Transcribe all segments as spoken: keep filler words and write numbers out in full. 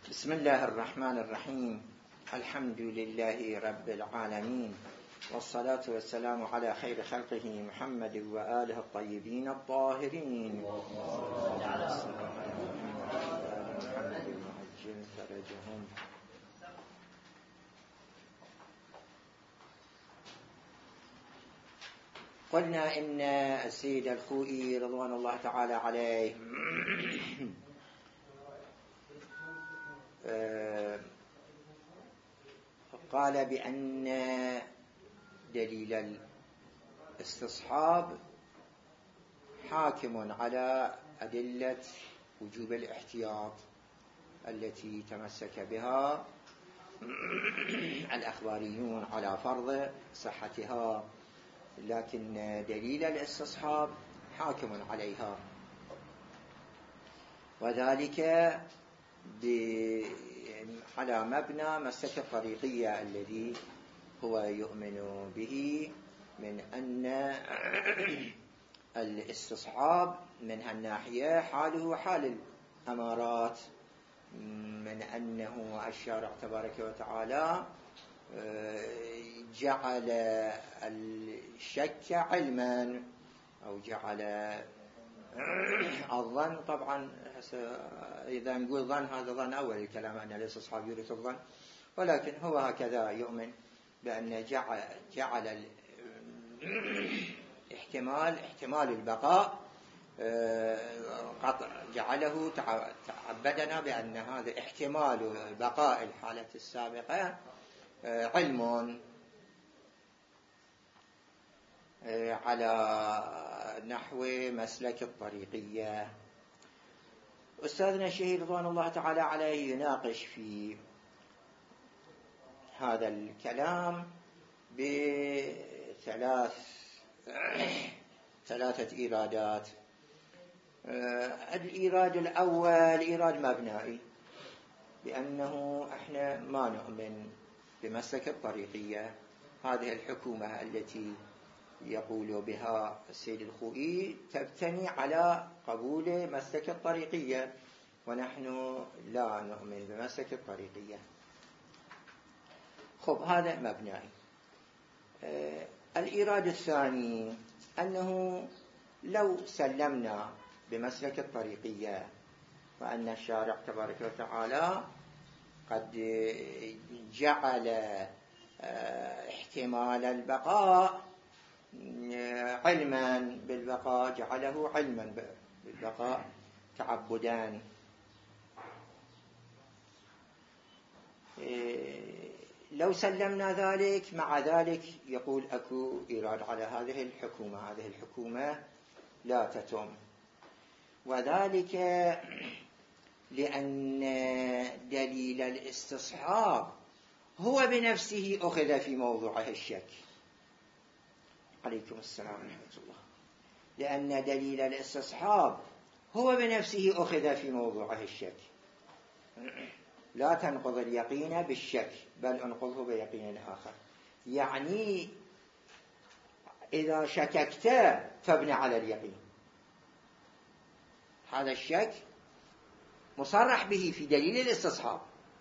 بسم الله الرحمن الرحيم. الحمد لله رب العالمين، والصلاة والسلام على خير خلقه محمد وآله الطيبين الطاهرين. على محمد وعجل فرجهم. قلنا إن السيد الخوئي رضوان الله تعالى عليه قال بأن دليل الاستصحاب حاكم على أدلة وجوب الاحتياط التي تمسك بها الأخباريون على فرض صحتها، لكن دليل الاستصحاب حاكم عليها، وذلك على مبنى مسلك الطريقية الذي هو يؤمن به، من أن الاستصحاب من هالناحية حاله حال الأمارات، من أنه الشارع تبارك وتعالى جعل الشك علما، أو جعل الظن. طبعا إذا نقول ظن هذا ظن أول الكلام أن الاستصحاب يورث الظن، ولكن هو هكذا يؤمن بأن جعل, جعل احتمال احتمال البقاء قطع، جعله تعبدنا بأن هذا احتمال بقاء الحالة السابقة علم، على نحو مسلك الطريقية. أستاذنا الشهيد رضوان الله تعالى عليه يناقش في هذا الكلام بثلاث ثلاثة إيرادات. الإيراد الأول إيراد مبنائي، بأنه إحنا ما نؤمن بمسلك الطريقية، هذه الحكومة التي يقول بها السيد الخوئي تبتني على قبول مسلك الطريقية، ونحن لا نؤمن بمسلك الطريقية. خب، هذا مبنائي. آه الإيراد الثاني أنه لو سلمنا بمسلك الطريقية، وأن الشارع تبارك وتعالى قد جعل آه احتمال البقاء علما بالبقاء، جعله علما بالبقاء تعبدان، لو سلمنا ذلك، مع ذلك يقول أكو إيراد على هذه الحكومة، هذه الحكومة لا تتم، وذلك لأن دليل الاستصحاب هو بنفسه أخذ في موضوعه الشك. عليكم السلام ورحمة الله. لأن دليل الاستصحاب هو بنفسه أخذ في موضوعه الشك. لا تنقض اليقين بالشك، بل انقضه بيقين آخر. يعني إذا شككت فابن على اليقين. هذا الشك مصرح به في دليل الاستصحاب،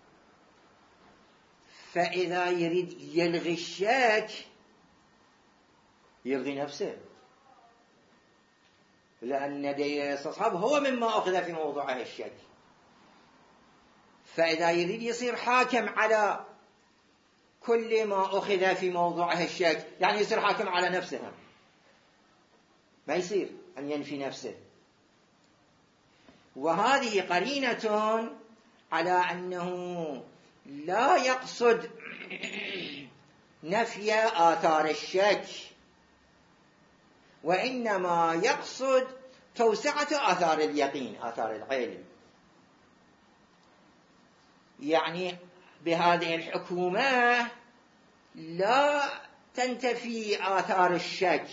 فإذا يريد يلغي الشك يلغي نفسه، لأن دليل الاستصحاب هو مما أخذ في موضوعه الشك. فإذا يريد يصير حاكم على كل ما أخذ في موضوعه الشك، يعني يصير حاكم على نفسه، ما يصير أن ينفي نفسه. وهذه قرينة على أنه لا يقصد نفي آثار الشك، وإنما يقصد توسعة آثار اليقين، آثار العلم. يعني بهذه الحكومة لا تنتفي آثار الشك،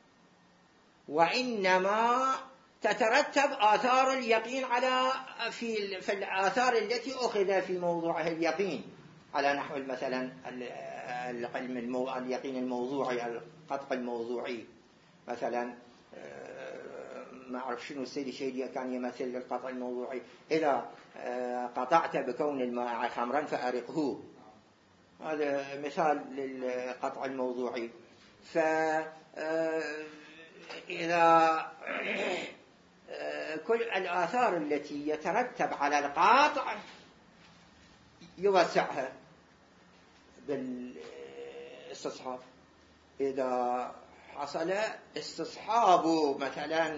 وإنما تترتب آثار اليقين على في, في الآثار التي أخذ في موضوعها اليقين، على نحو مثلا العلم المو... اليقين الموضوعي، القطع الموضوعي، مثلا ما أعرف شنو السيد الشهيدية كان يمثل للقطع الموضوعي، إذا قطعت بكون الماء خمرا فأرقه، هذا مثال للقطع الموضوعي. فإذا كل الآثار التي يترتب على القاطع يوسعها بالاستصحاب. إذا حصل استصحاب مثلا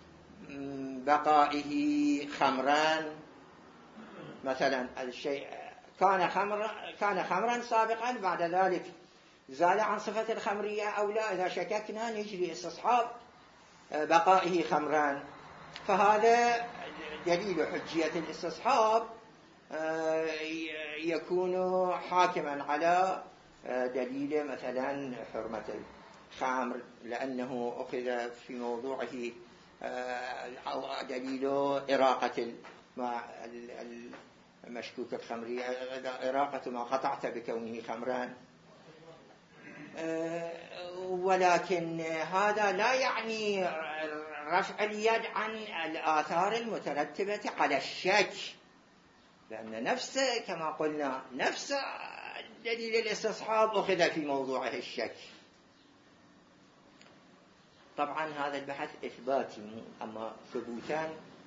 بقائه خمران مثلا، الشيء كان خمرا كان خمرا سابقا، بعد ذلك زال عن صفة الخمرية أو لا، إذا شككنا نجري استصحاب بقائه خمران، فهذا دليل حجية الاستصحاب يكون حاكما على دليل مثلا حرمة الخمر، لأنه أخذ في موضوعه دليل إراقة المشكوك الخمرية، إراقة ما قطعت بكونه خمران. ولكن هذا لا يعني رفع اليد عن الآثار المترتبة على الشك، لأن نفس كما قلنا نفس دليل الاستصحاب أخذ في موضوعه الشك. طبعا هذا البحث إثباتي، أما ثبوتان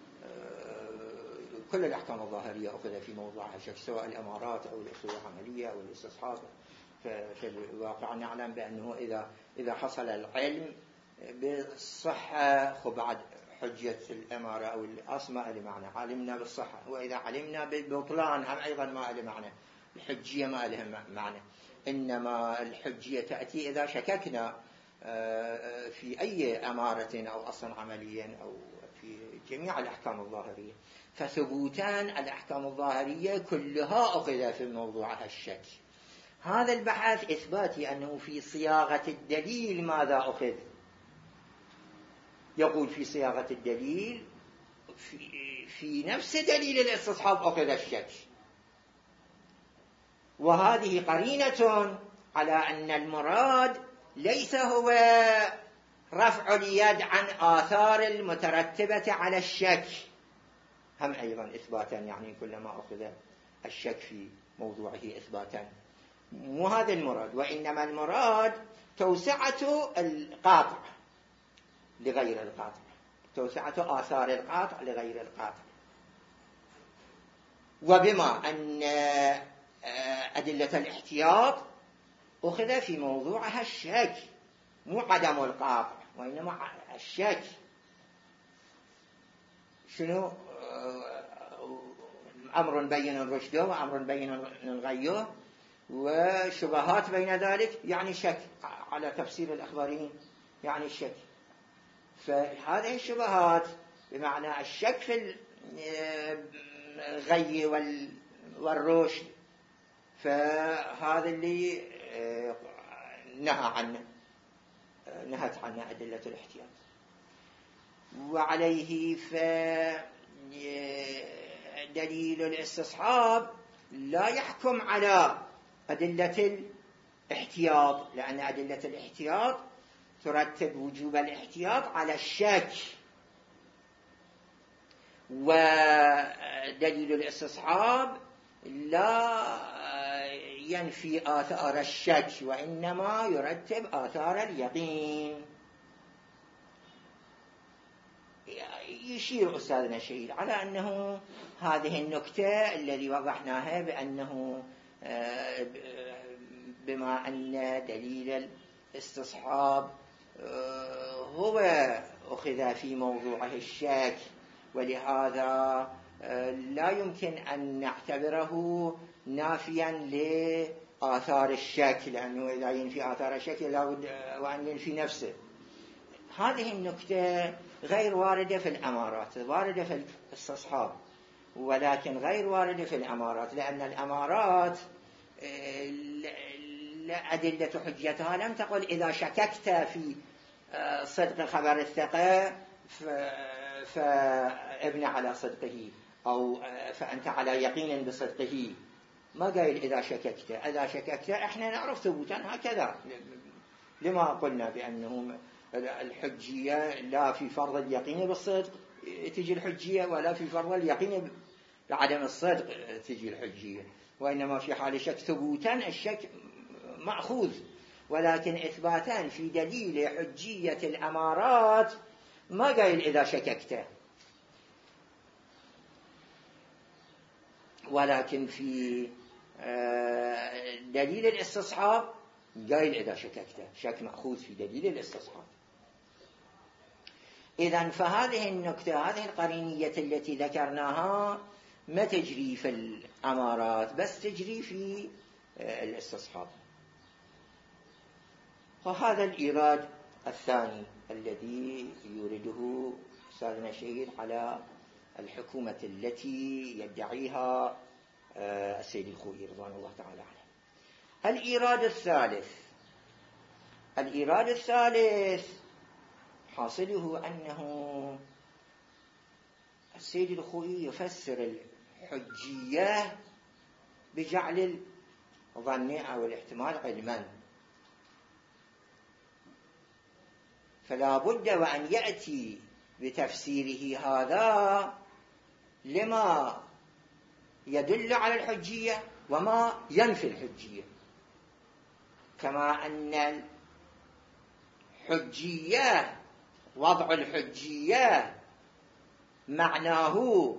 كل الأحكام الظاهرية أخذ في موضوعها الشك، سواء الأمارات أو الأصول العملية أو الاستصحاب. في الواقع نعلم بأنه إذا إذا حصل العلم بالصحة فبعد حجة الأمارة أو الأصل ما له معنى، علمنا بالصحة، وإذا علمنا بالبطلان هم أيضا ما له معنى، الحجية ما لها معنى. إنما الحجية تأتي إذا شككنا في أي أمارة أو أصل عمليا أو في جميع الأحكام الظاهرية. فثبوتان الأحكام الظاهرية كلها أخذ في موضوعها الشك. هذا البحث إثباتي، أنه في صياغة الدليل ماذا أخذ؟ يقول في صياغة الدليل في, في نفس دليل الاستصحاب أخذ الشك، وهذه قرينة على أن المراد ليس هو رفع اليد عن آثار المترتبة على الشك، هم أيضا إثباتا، يعني كلما أخذ الشك في موضوعه إثباتا، مو هذا المراد، وإنما المراد توسعة القاطع لغير القاطع، توسعة آثار القاطع لغير القاطع. وبما أن أدلة الاحتياط أخذ في موضوعها الشك، مو عدم القاطع وإنما الشك. شنو؟ أمر بين رشده وأمر بين غيه، وشبهات بين ذلك، يعني شك على تفسير الأخباريين، يعني الشك. فهذه الشبهات بمعنى الشك في الغي والرشد، فهذا اللي نهى عنه نهت عنه أدلة الاحتياط. وعليه فدليل الاستصحاب لا يحكم على أدلة الاحتياط، لأن أدلة الاحتياط ترتب وجوب الاحتياط على الشك، ودليل الاستصحاب لا ينفي آثار الشك وإنما يرتب آثار اليقين. يشير أستاذنا الشهيد على أنه هذه النكتة الذي وضحناها، بأنه بما أن دليل الاستصحاب هو أخذ في موضوعه الشك، ولهذا لا يمكن أن نعتبره نافيا لآثار الشك، لأنه إذا ينفي آثار الشك لابد وأن ينفي نفسه. هذه النكتة غير واردة في الأمارات، واردة في الاستصحاب، ولكن غير واردة في الأمارات، لأن الأمارات أدلة حجتها لم تقل إذا شككت في صدق خبر الثقة فابن على صدقه، أو فأنت على يقين بصدقه. ما قايل إذا شككت. إذا شككت إحنا نعرف ثبوتا هكذا، لما قلنا بأنه الحجية لا في فرض اليقين بالصدق تجي الحجية، ولا في فرض اليقين بعدم الصدق تجي الحجية، وإنما في حال شك ثبوتا الشك مأخوذ، ولكن إثباتا في دليل حجية الأمارات ما قايل إذا شككت، ولكن في دليل الاستصحاب قايل إذا شككت، شك مأخوذ في دليل الاستصحاب. إذن فهذه النكتة، هذه القرينية التي ذكرناها ما تجري في الأمارات، بس تجري في الاستصحاب. فهذا الإيراد الثاني الذي يورده أستاذنا شهيد على الحكومة التي يدعيها السيد الخوئي رضوان الله تعالى عليه. الإيراد الثالث، الإيراد الثالث حاصله أنه السيد الخوئي يفسر الحجية بجعل الظن أو الاحتمال علما، فلا بد وأن يأتي بتفسيره هذا لما يدل على الحجية وما ينفي الحجية، كما أن الحجية وضع الحجية معناه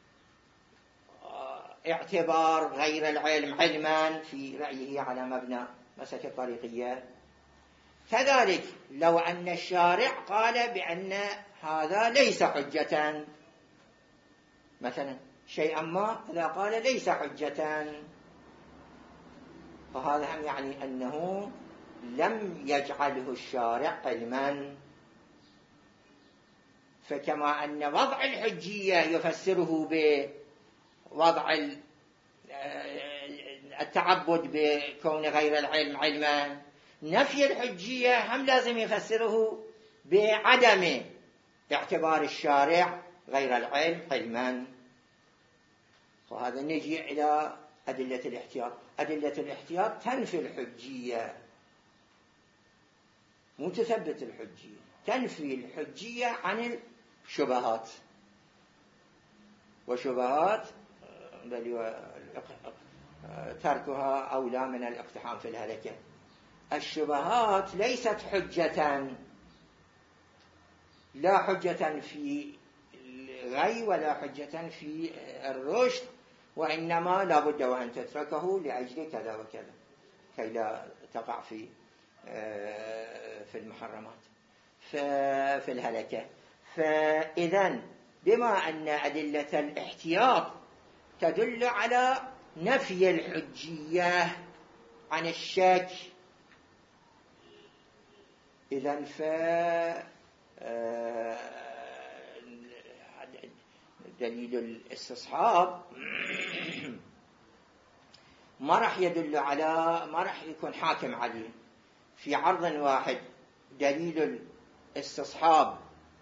اعتبار غير العلم علما في رأيه على مبنى مسألة الطريقية، كذلك لو أن الشارع قال بأن هذا ليس حجة مثلا شيئا ما، إذا قال ليس حجة فهذا هم يعني أنه لم يجعله الشارع علما. فكما أن وضع الحجية يفسره بوضع التعبد بكون غير العلم علما، نفي الحجية هم لازم يفسره بعدم اعتبار الشارع غير العلم علما. وهذا نجي إلى أدلة الاحتياط. أدلة الاحتياط تنفي الحجية، مو تثبت الحجية، تنفي الحجية عن الشبهات، وشبهات تركها أولى من الاقتحام في الهلكة. الشبهات ليست حجة، لا حجة في الغي ولا حجة في الرشد، وإنما لا بد وأن تتركه لأجل كذا وكذا كي لا تقع في في المحرمات في الهلكة. فإذن بما أن أدلة الاحتياط تدل على نفي الحجية عن الشك، إذن ف دليل الاستصحاب ما راح يدل على، ما راح يكون حاكم عليه في عرض واحد. دليل الاستصحاب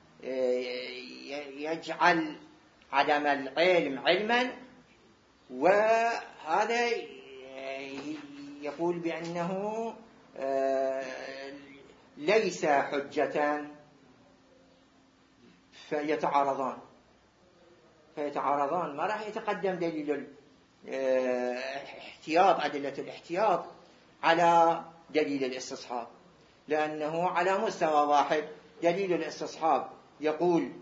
يجعل عدم العلم علما، وهذا يقول بأنه ليس حجة، فيتعارضان فيتعارضان ما راح يتقدم دليل الاحتياط، أدلة الاحتياط على دليل الاستصحاب، لأنه على مستوى واحد. دليل الاستصحاب يقول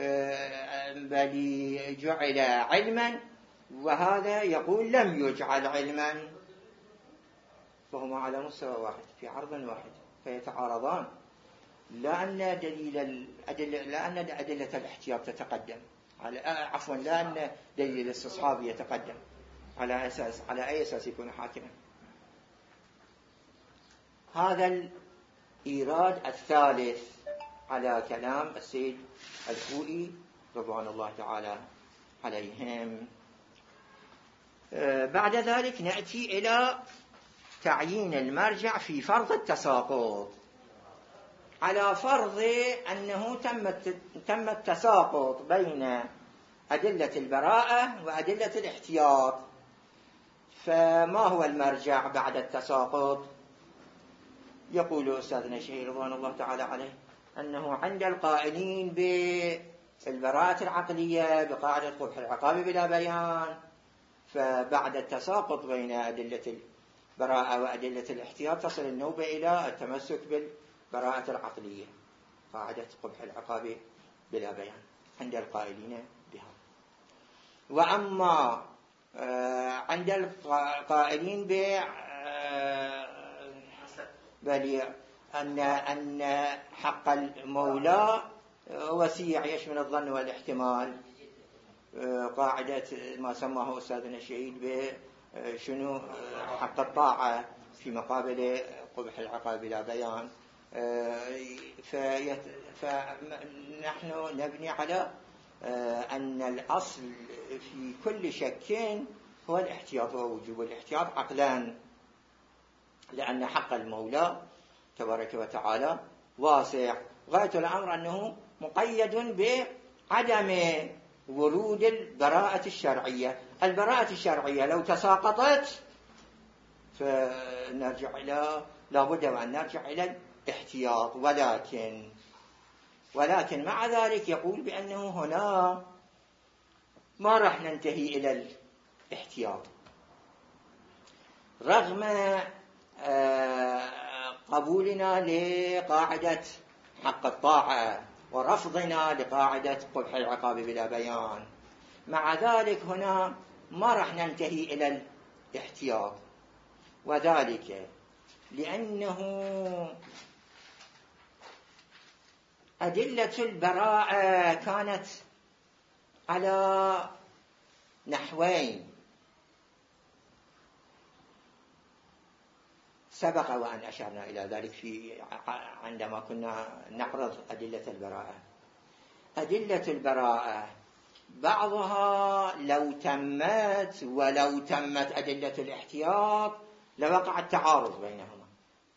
بل جعل علما، وهذا يقول لم يجعل علما، فهما على مستوى واحد في عرض واحد فيتعارضان، لأن دليل الأدلة لأن أدلة الاحتياط تتقدم على عفوا لأن دليل الاستصحاب يتقدم على أساس على أي أساس يكون حاكما. هذا الإيراد الثالث على كلام السيد الخوئي رضوان الله تعالى عليهم. بعد ذلك نأتي إلى تعيين المرجع في فرض التساقط، على فرض أنه تم التساقط بين أدلة البراءة وأدلة الاحتياط. فما هو المرجع بعد التساقط؟ يقول أستاذنا الشهيد رضوان الله تعالى عليه أنه عند القائلين بالبراءة العقلية بقاعدة قبح العقاب بلا بيان، فبعد التساقط بين أدلة البراءة وأدلة الاحتياط تصل النوبة إلى التمسك بالبراءة العقلية، قاعدة قبح العقاب بلا بيان عند القائلين بها. وأما عند القائلين ب بل أن أن حق المولى وسيع يشمل الظن والاحتمال، قاعدة ما سماه أستاذنا الشهيد بشنو حق الطاعة في مقابل قبح العقاب بلا بيان، فنحن نبني على أن الأصل في كل شك هو الاحتياط ووجوب الاحتياط عقلان، لأن حق المولى تبارك وتعالى واسع، غاية الأمر أنه مقيد بعدم ورود البراءة الشرعية. البراءة الشرعية لو تساقطت فنرجع إلى لابد وأن نرجع إلى الاحتياط، ولكن ولكن مع ذلك يقول بأنه هنا ما راح ننتهي إلى الاحتياط رغم قبولنا لقاعدة حق الطاعة ورفضنا لقاعدة قبح العقاب بلا بيان. مع ذلك هنا ما راح ننتهي إلى الاحتياط، وذلك لأنه أدلة البراءة كانت على نحوين سبق وأن أشرنا إلى ذلك في عندما كنا نعرض أدلة البراءة. أدلة البراءة بعضها لو تمت ولو تمت أدلة الاحتياط لوقع التعارض بينهما،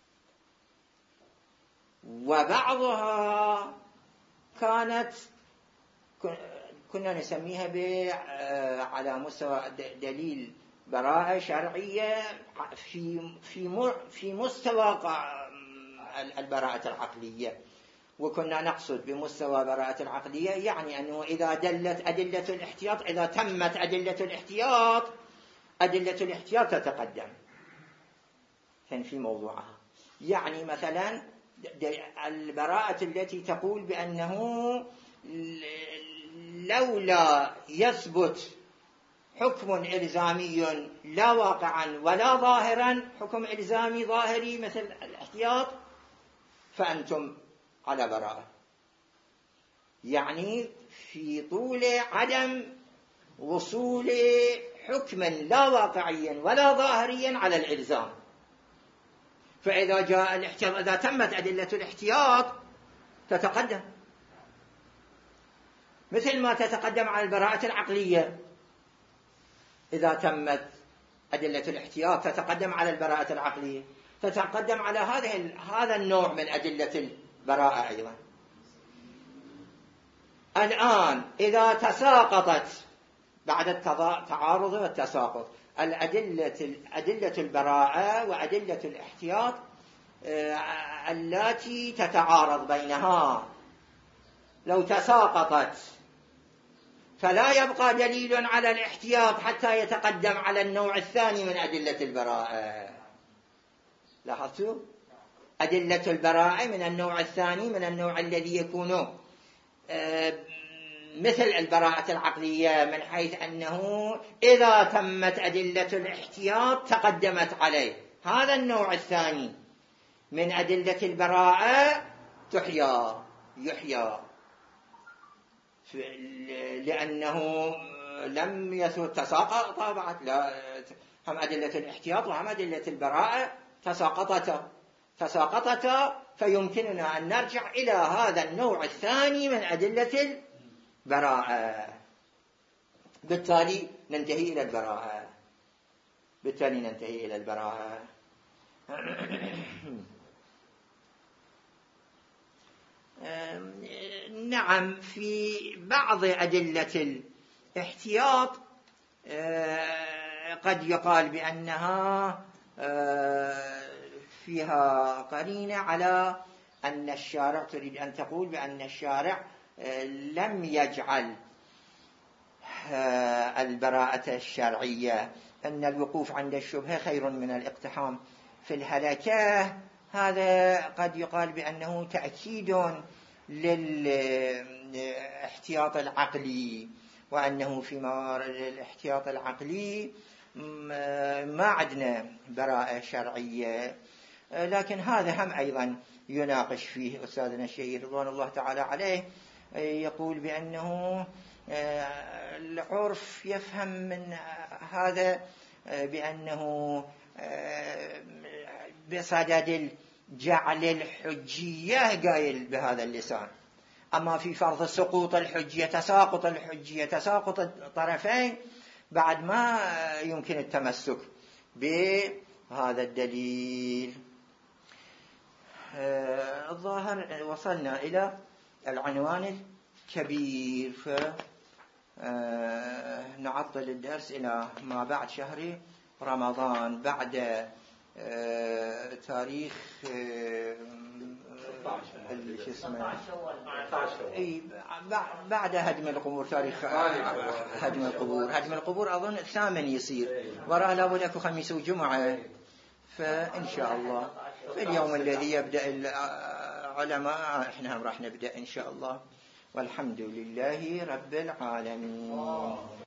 وبعضها كانت كنا نسميها على مستوى دليل براءة شرعية في في في مستوى البراءة العقلية، وكنا نقصد بمستوى براءة العقلية يعني أنه إذا دلت أدلة الاحتياط، إذا تمت أدلة الاحتياط أدلة الاحتياط تتقدم في موضوعها. يعني مثلا البراءة التي تقول بأنه لولا يثبت حكم إلزامي لا واقعا ولا ظاهرا، حكم إلزامي ظاهري مثل الاحتياط، فأنتم على براءة. يعني في طول عدم وصول حكم لا واقعيا ولا ظاهريا على الإلزام، فإذا جاء الاحتياط، إذا تمت أدلة الاحتياط تتقدم مثل ما تتقدم على البراءة العقلية. إذا تمت أدلة الاحتياط تتقدم على البراءة العقلية، تتقدم على هذه هذا النوع من أدلة البراءة أيضا. الآن إذا تساقطت بعد التعارض والتساقط الأدلة أدلة البراءة وأدلة الاحتياط التي تتعارض بينها لو تساقطت فلا يبقى دليل على الاحتياط حتى يتقدم على النوع الثاني من أدلة البراءة. لاحظتوا؟ أدلة البراءة من النوع الثاني، من النوع الذي يكون مثل البراءة العقلية، من حيث أنه إذا تمت أدلة الاحتياط تقدمت عليه. هذا النوع الثاني من أدلة البراءة تحيى يحيى لأنه لم يثبت تساقط بعد، لا هم أدلة الاحتياط وهم أدلة البراءة تساقطتا تساقطتا فيمكننا أن نرجع إلى هذا النوع الثاني من أدلة البراءة، بالتالي ننتهي إلى البراءة بالتالي ننتهي إلى البراءة. نعم، في بعض أدلة الاحتياط قد يقال بأنها فيها قرينة على أن الشارع، تريد أن تقول بأن الشارع لم يجعل البراءة الشرعية، أن الوقوف عند الشبهة خير من الاقتحام في الهلكة. هذا قد يقال بأنه تأكيد للاحتياط العقلي، وأنه في موارد الاحتياط العقلي ما عندنا براءة شرعية. لكن هذا هم أيضا يناقش فيه أستاذنا الشهيد رضوان الله تعالى عليه، يقول بأنه العرف يفهم من هذا بأنه بصدد جعل الحجية قايل بهذا اللسان، أما في فرض سقوط الحجية، تساقط الحجية، تساقط الطرفين، بعد ما يمكن التمسك بهذا الدليل. الظاهر وصلنا إلى العنوان الكبير، فنعطل الدرس إلى ما بعد شهر رمضان، بعد تاريخ بعد هدم القبور، تاريخ هدم القبور. هدم القبور أظن الثامن يصير، وراء لابد أكو خميس وجمعة، فإن شاء الله في اليوم الذي يبدأ العلماء إحنا هم راح نبدأ إن شاء الله، والحمد لله رب العالمين.